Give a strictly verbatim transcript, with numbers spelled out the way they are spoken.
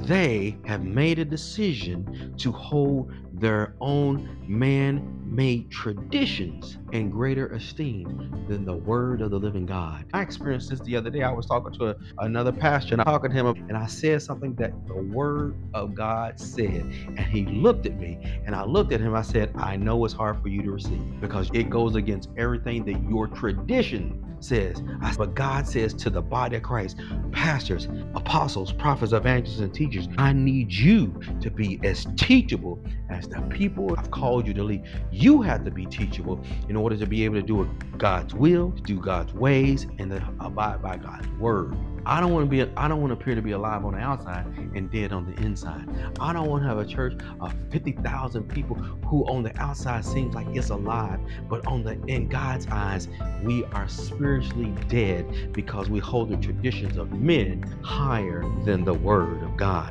they have made a decision to hold their own man-made traditions in greater esteem than the word of the living God. I experienced this the other day. I was talking to a, another pastor, and I was talking to him, and I said something that the word of God said, and he looked at me, and I looked at him. I said, I know it's hard for you to receive because it goes against everything that your tradition says. But God says to the body of Christ, pastors, apostles, prophets, evangelists, and teachers, I need you to be as teachable as the people I've called you to lead. You have to be teachable in order to be able to do God's will, to do God's ways, and to abide by God's word. I don't want to be, I don't want to appear to be alive on the outside and dead on the inside. I don't want to have a church of fifty thousand people who on the outside seems like it's alive, but on the, in God's eyes, we are spiritually dead because we hold the traditions of men higher than the word of God.